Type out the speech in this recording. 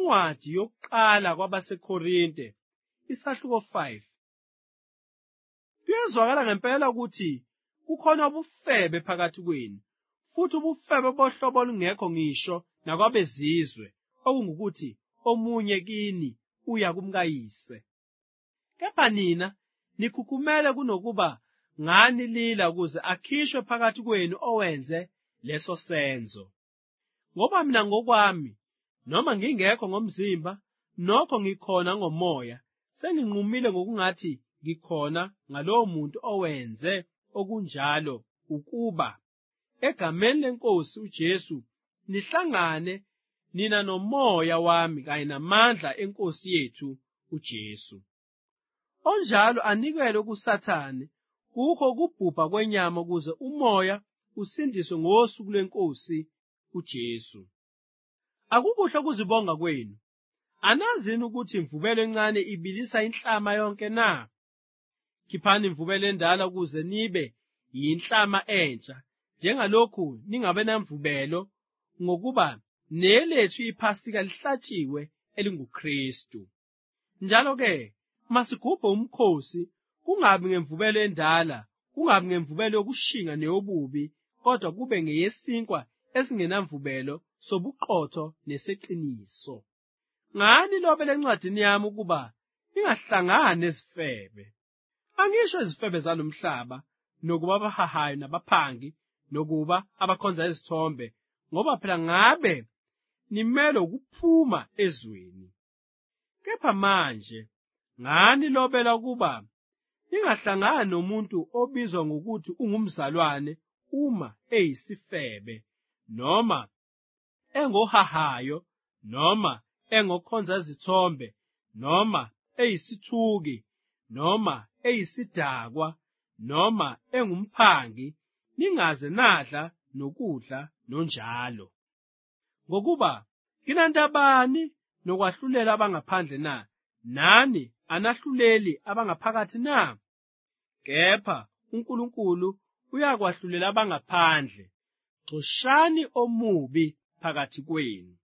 Incwadi yokuqala kwabaseKorinte, isahluko 5. Kuyezwakala ngempela ukuthi kukhona ubufebe phakathi kwenu, futhi ubufebe bohlobo olungekho ngisho nakwabezizwe, okungukuthi omunye kini uya kumkayise. Kepha nina nikhukhumele kunokuba ngani lila ukuze akhishwe phakathi kwenu owenze leso senzo. Ngoba mina ngokwami, noma ngingekho ngomzimba, nokho ngikhona ngomoya, senginqumile ngokungathi ngikhona ngalowo muntu owenze okunjalo, ukuba egameni leNkosi uJesu nihlangane nina nomoya wami kanye namandla eNkosi yethu uJesu. Onjalo anikelwe kuSathane kukho ukubhubha kwenyama ukuze umoya usindiswe ngosuku lweNkosi uJesu. Akukuhle ukuzibonga kwenu. Anazini ukuthi imvubelo encane ibilisa inhlama yonke na? Khiphani imvubelo endala ukuze nibe yinhlama entsha, njengalokhu ningabe namvubelo, ngokuba nelethu iphasika lihlatshiwe elinguKristu. Njalo-ke, masigubhe umkhosi, kungabi ngemvubelo endala, kungabi ngemvubelo yokushinga neyobubi, kodwa kube ngeyesinkwa esingenamvubelo, sobuqotho neseqiniso. Ngani lobele encwadini yami ukuba ningahlangani nezifebe. Angisho izifebe zalomhlaba, nokuba abahahayo nabaphangi, nokuba abakhonza izithombe, ngoba phela ngabe nimele ukuphuma ezweni. Kepha manje, ngani lobela ukuba ningahlangani nomuntu obizwa ngokuthi ungumzalwane uma eyisifebe, noma engohahayo, noma engokhonza izithombe, noma eyisithuki, noma eyisidakwa, noma engumphangi, ningaze nadla nokudla nonjalo. Ngokuba kinantabani nokwahlulela abangaphandle na? Nani anahluleli abangaphakathi na? Kepha uNkulunkulu uyakwahlulela abangaphandle. Xoshani omubi phakathi kwenu.